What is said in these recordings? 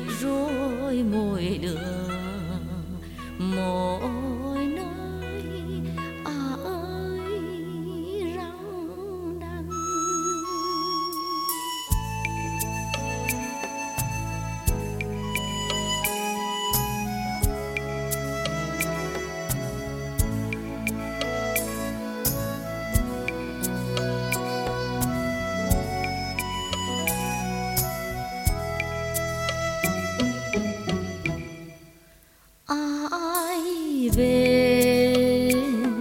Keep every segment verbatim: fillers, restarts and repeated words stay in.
biết rồi mỗi đứa mỗi nơi à ơi răng đắng. Ai về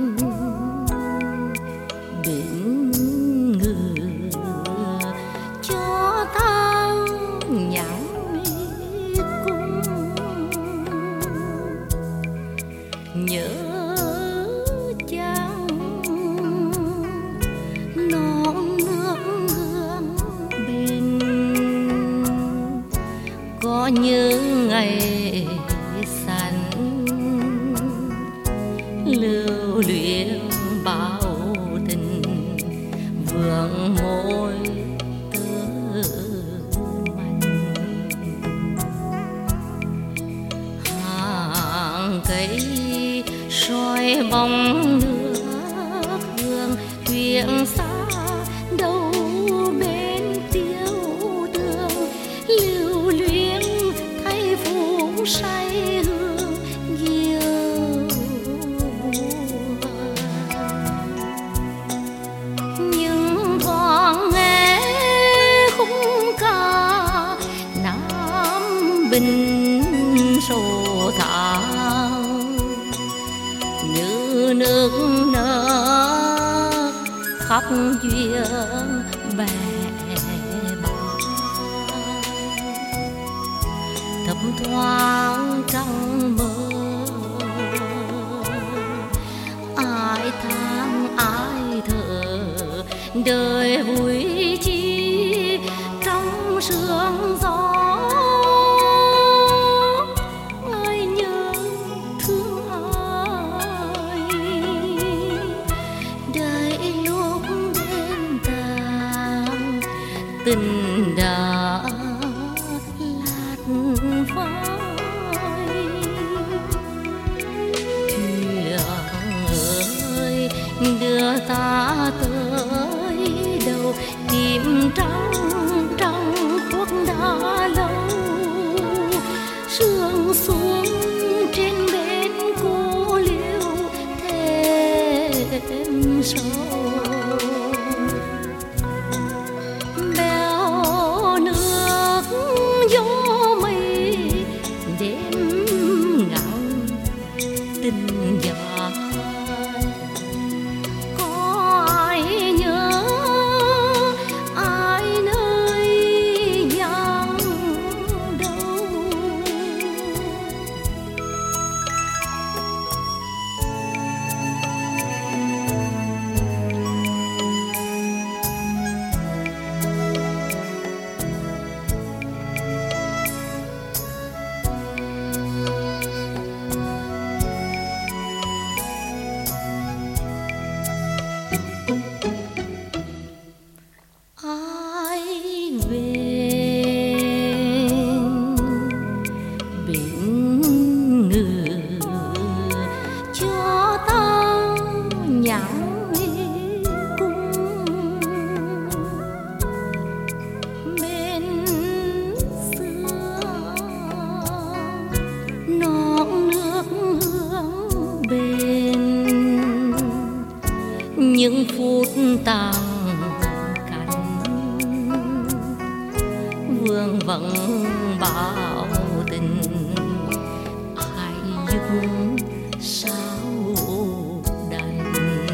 bên ngự cho ta nhắn cung nhớ chăng non nước hương bên có những ngày lưu luyến bao tình vương môi tư mặn hàng cây soi bóng nước hương thuyền xa đâu bên tiêu tương lưu luyến thay phú say hương nhiều nhưng thoáng nghe khung ca Nam Bình sổ thang như nước nở khắp duyên bè bàng thấp thoáng trong mơ ai than ai thở đời vui chi trong sương gió ai nhớ thương ai đợi lúc đêm tàn tình đã lạt phai thuyền ơi đưa ta tới đâu tìm trắng trong khuất đã lâu sương xuống trên bên cô liêu thêm sâu bèo nước gió mây đêm ngàn tình dài có ai nhớ ai nơi nhang đâu. Ai về bên ngự cho ta nhắn cung bên xưa non nước hương bên những phút tàn vương vẫn bảo tình ai dung sao đành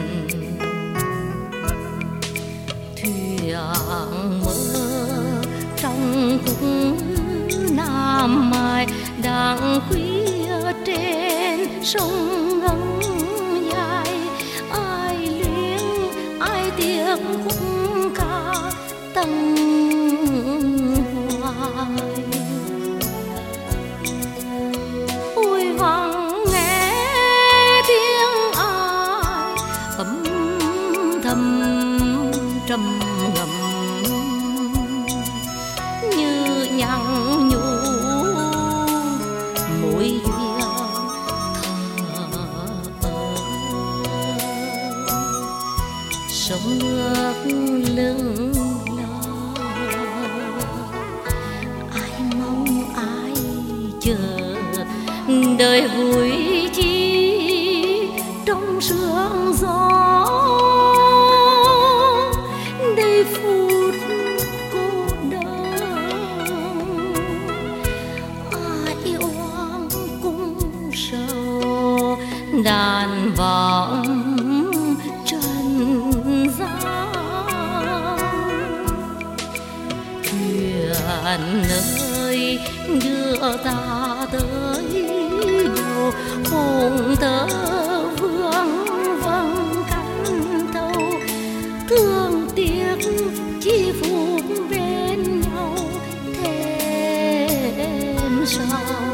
thuyền mơ trong cung Nam Mai đang khuya trên sông ngân dài ai luyến ai tiếng khúc ca tầng ôi vắng nghe tiếng ai âm thầm trầm ngâm như nhằng nhủ chờ đời vui chi trong sương gió đây phút cô đơn ai oan cũng sầu đàn vọng trần gian thuyền ơi đưa ta tới đâu hồn tơ vương vâng cánh tàu thương tiếc chi phút bên nhau thêm sao